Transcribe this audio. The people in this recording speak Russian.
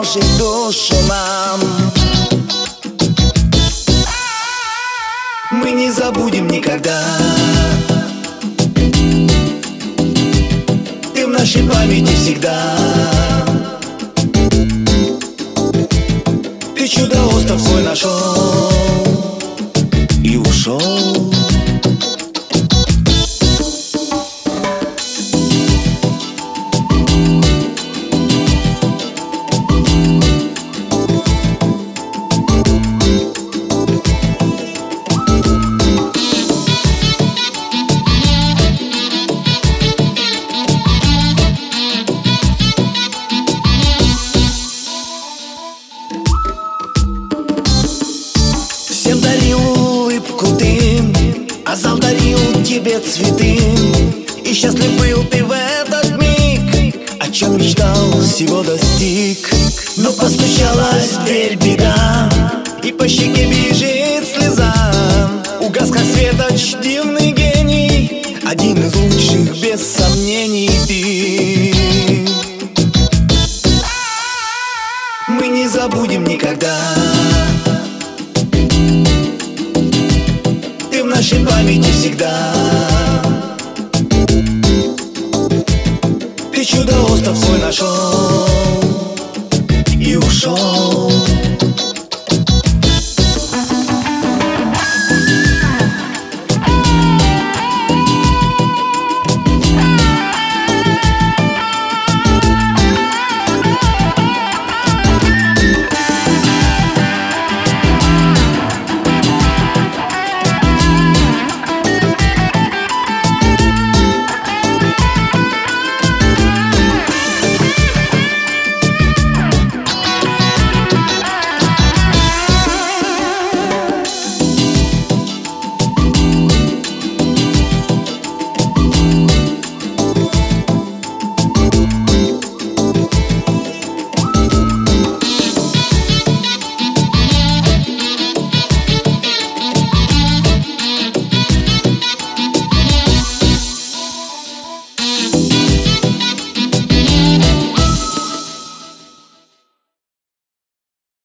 положить душу нам. Мы не забудем никогда. Ты в нашей памяти всегда. Ты чудо-остров свой нашел и ушел. Всем дарил улыбку ты, а зал дарил тебе цветы. И счастлив был ты в этот миг, о чем мечтал, всего достиг. Но постучалась в дверь беда, и по щеке бежит слеза. Угас как светоч дивный гений, один из лучших без сомнений ты. Мы не забудем никогда. Ты в нашей памяти всегда. Ты чудо-остров свой нашел и ушел.